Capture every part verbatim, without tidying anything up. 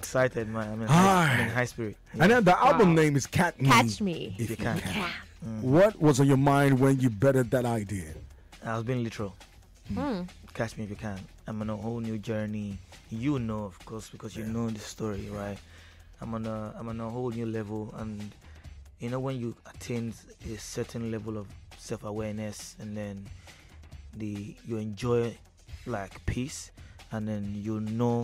Excited, man. I'm in, Ah. high, I'm in high spirit. Yeah. And then the album Wow. name is Catch Me. Catch Me. If you you can. can. Mm. What was on your mind when you bettered that idea? I was being literal. Hmm. Catch me if you can. I'm on a whole new journey. You know, of course, because you Yeah. know the story, right? I'm on a I'm on a whole new level, and you know when you attain a certain level of self-awareness, and then the you enjoy like peace, and then you know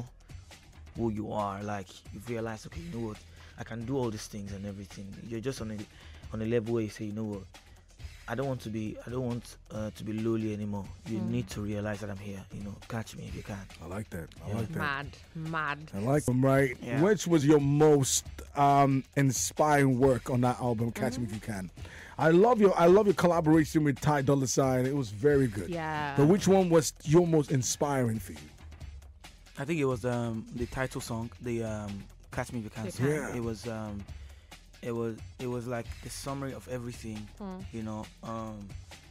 who you are. Like you realize, okay, you know what, I can do all these things and everything. You're just on a on a level where you say, you know what, I don't want to be I don't want uh, to be lowly anymore. You Mm. need to realize that I'm here. You know, catch me if you can. I like that. I Yeah. like that. Mad, mad. I like them, right? Yeah. Which was your most um, inspiring work on that album, Catch Me If You Can? I love your I love your collaboration with Ty Dolla Sign. It was very good. Yeah. But which one was your most inspiring for you? I think it was um, the title song, the um, "Catch Me If You Can." You song. Can. Yeah. It was um, it was it was like the summary of everything. Mm. You know, um,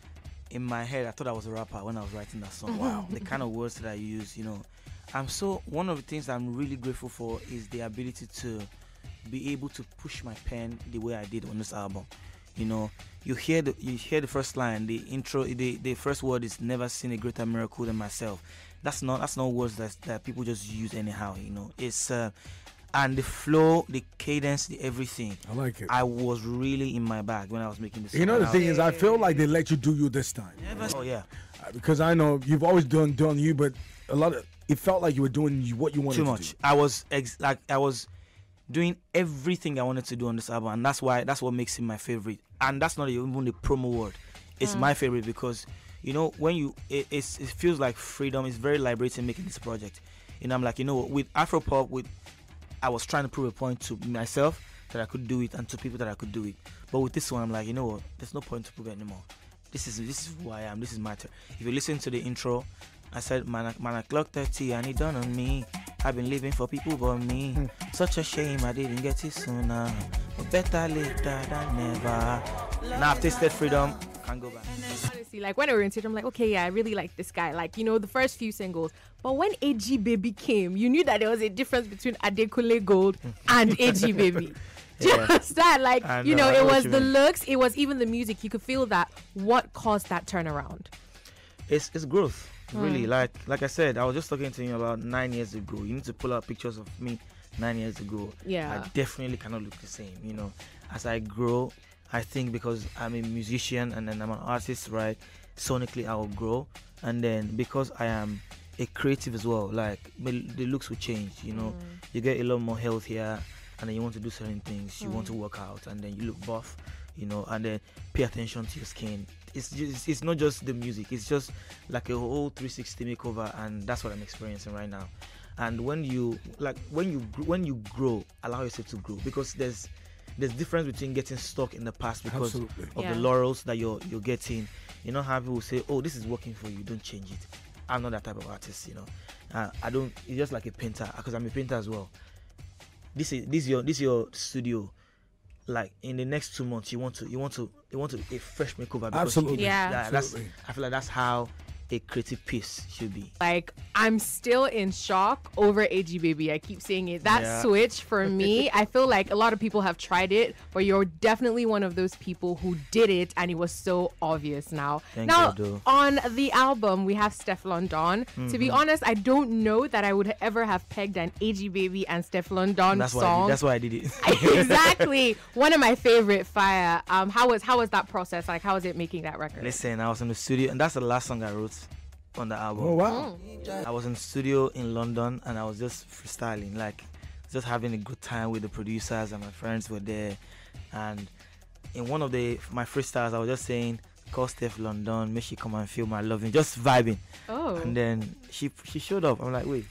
in my head, I thought I was a rapper when I was writing that song. Wow, the kind of words that I use. You know, I'm so one of the things I'm really grateful for is the ability to be able to push my pen the way I did on this album. You know, you hear the you hear the first line, the intro, the, the first word is "never seen a greater miracle than myself." That's not that's not words that that people just use anyhow. You know, it's uh, and the flow, the cadence, the everything. I like it. I was really in my bag when I was making this. You know song. the I thing was- is, I feel like they let you do you this time. Oh yeah, Uh, Because I know you've always done done you, but a lot of it felt like you were doing you- what you wanted too to much. do. I was ex- like I was doing everything I wanted to do on this album, and that's why that's what makes it my favorite. And that's not even the promo word. It's Mm. my favorite because you know when you it, it's, it feels like freedom. It's very liberating making this project. And I'm like, you know, what, with Afropop, with I was trying to prove a point to myself that I could do it, and to people that I could do it. But with this one, I'm like, you know what? There's no point to prove it anymore. This is this is who I am. This is my turn. If you listen to the intro, I said, man, I- man, I clock thirty and it done on me. I've been living for people but me. Such a shame I didn't get it sooner. But better later than never. Now I've tasted freedom. Can't go back. Honestly, like when I were in theater, I'm like, okay, yeah, I really like this guy. Like, you know, the first few singles. But when A G Baby came, you knew that there was a difference between Adekunle Gold and A G Baby. Do you Yeah. understand? Like, I you know, know, I know it what was you the mean. looks, it was even the music. You could feel that. What caused that turnaround? It's it's growth, really. Mm. Like like I said, I was just talking to you about nine years ago. You need to pull out pictures of me nine years ago. Yeah. I definitely cannot look the same. You know, as I grow, I think because I'm a musician and then I'm an artist, right? Sonically, I will grow, and then because I am a creative as well, like my- the looks will change. You know, Mm. you get a lot more healthier, and then you want to do certain things. You want Mm. to work out, and then you look buff. You know, and then pay attention to your skin. It's just, it's not just the music. It's just like a whole three sixty makeover, and that's what I'm experiencing right now. And when you like when you gr- when you grow, allow yourself to grow, because there's there's difference between getting stuck in the past because Absolutely. of Yeah. the laurels that you're you're getting. You know how people say, "Oh, this is working for you. Don't change it." I'm not that type of artist. You know, uh, I don't. It's just like a painter, because I'm a painter as well. This is this is your this is your studio. Like in the next two months, you want to you want to you want to a fresh makeover. because Absolutely. Yeah. that's Absolutely. I feel like that's how a creative piece should be. Like, I'm still in shock over A G Baby. I keep saying it. That Yeah. switch for me, I feel like a lot of people have tried it, but you're definitely one of those people who did it, and it was so obvious now. Thank now, you, Ado. on the album, we have Stefflon Don. To be Mhm. honest, I don't know that I would ever have pegged an A G Baby and Stefflon Don That's why I song. did, that's why I did it. Exactly. One of my favorite, Fire. Um, how was how was that process? Like, how was it making that record? Listen, I was in the studio, and that's the last song I wrote on the album. Oh wow. Mm. I was in the studio in London, and I was just freestyling, like just having a good time with the producers, and my friends were there. And in one of the my freestyles, I was just saying, "Call Steph London, make she come and feel my loving," just vibing. Oh. And then she she showed up. I'm like, wait,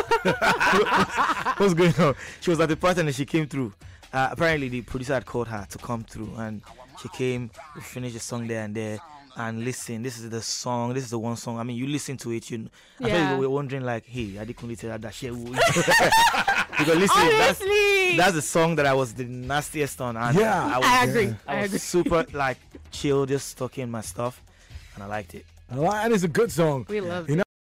what's going on? She was at the party and then she came through. Uh, apparently, the producer had called her to come through, and she came. We finished the song there and there. And listen, this is the song. This is the one song. I mean, you listen to it. You, I Yeah. thought you were wondering, like, hey, I didn't tell that shit. Because listen, that's, Honestly. that's the song that I was the nastiest on. And Yeah. I was, I agree. I I was agree. super like chill, just talking my stuff, and I liked it. And it's a good song. We love You know,